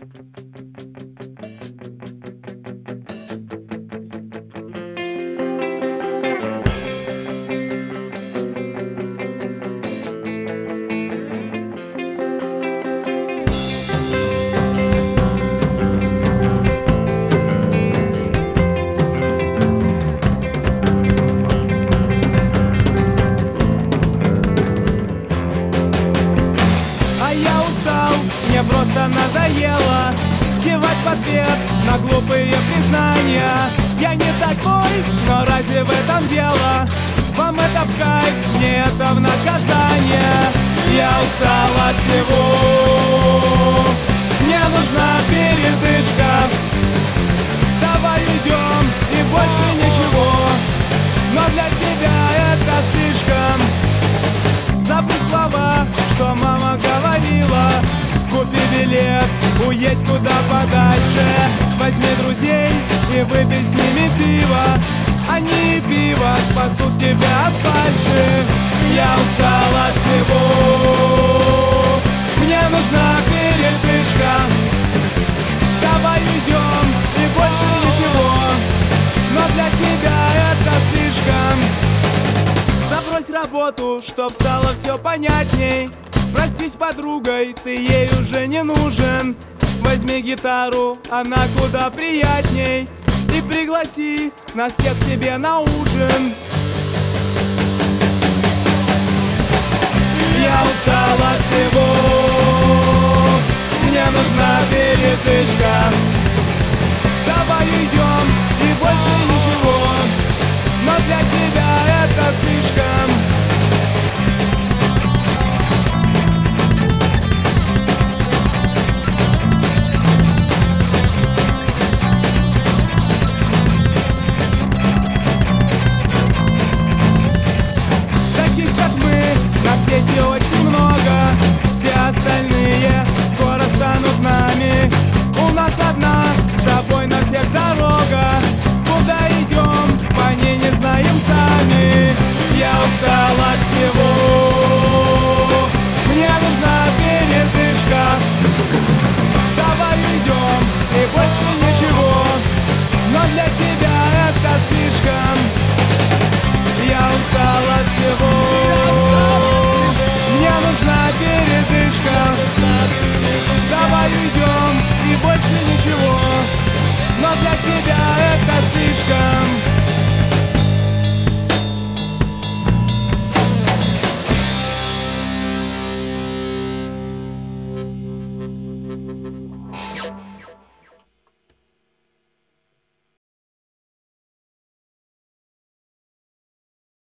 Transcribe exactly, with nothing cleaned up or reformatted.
Мне просто надоело кивать в ответ на глупые признания. Я не такой, но разве в этом дело? Вам это в кайф, мне это в наказание. Я устал от всего, мне нужна передышка. Давай идем и больше ничего, но для тебя это слишком. Забудь слова, что мама говорила. Купи билет, уедь куда подальше. Возьми друзей и выпей с ними пиво. Они и пиво спасут тебя от фальши. Я устал от всего, мне нужна передышка. Давай идем и больше ничего, но для тебя это слишком. Забрось работу, чтоб стало все понятней. Простись с подругой, ты ей уже не нужен. Возьми гитару, она куда приятней. И пригласи нас всех к себе на ужин. Я устал от всего, мне нужна передышка. Давай идем и больше ничего, но для тебя это слишком. Очень много, все остальные скоро станут нами. У нас одна с тобой на всех дорога. Куда идем, по ней не знаем сами. Я устал от всего, мне нужна передышка. Давай идем и больше ничего, но для тебя это слишком. Я устал от всего, мне нужна передышка. Давай уйдем и больше ничего, но для тебя это слишком.